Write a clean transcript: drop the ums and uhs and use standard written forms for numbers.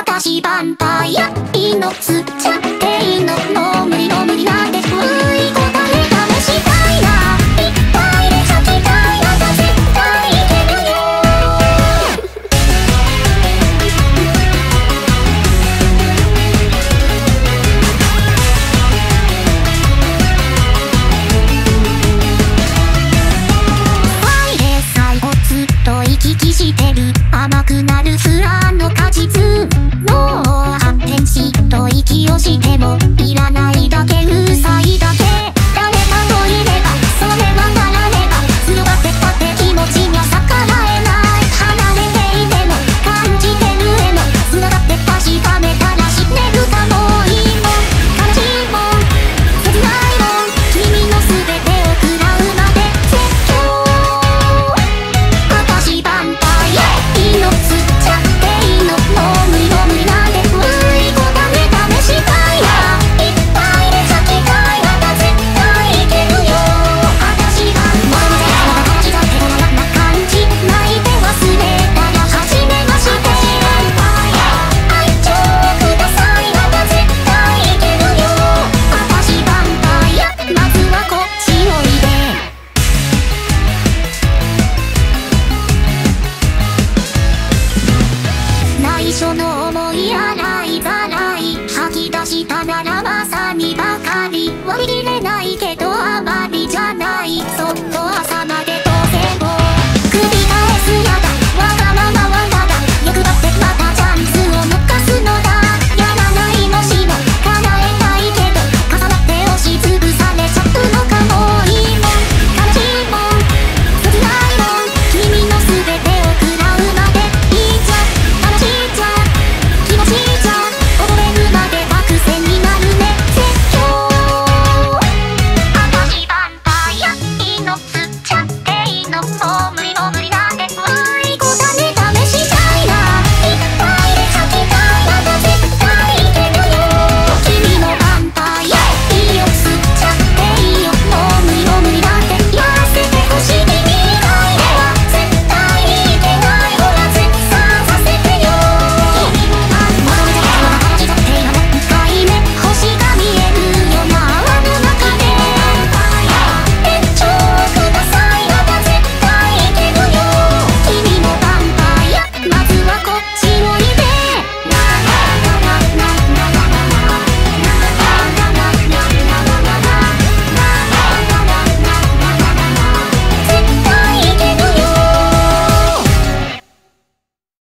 私ヴァンパイア命吸っちゃっていいのもう無理の無理なんて古い答え試したいないっぱいで咲きたいまた絶対いけるよ愛で最後ずっと行き来してる甘くなる不安の果実もう発展しと息をしてもいらないだけうさいだけ誰かといればそれはならねば強がってたって気持ちには逆らえない離れていても感じてる絵も繋がって確かめたら死ねるかもいいもん悲しいもん切ないもん君の全てを食らうまで絶叫私ヴァンパイア命吸っちゃっていいのもう無理の無理なんて古い答え試したいないっぱいで咲きたいまた絶対いけるよ私がまだまだ形が手ごろな感じ泣いて忘れたら初めまして愛情をくださいまた絶対いけるよ私ヴァンパイアまずはこっちおいで内緒の思い洗いざらい吐き出したならまさにばかり割り切れないけどあまりじゃないそっと挟ま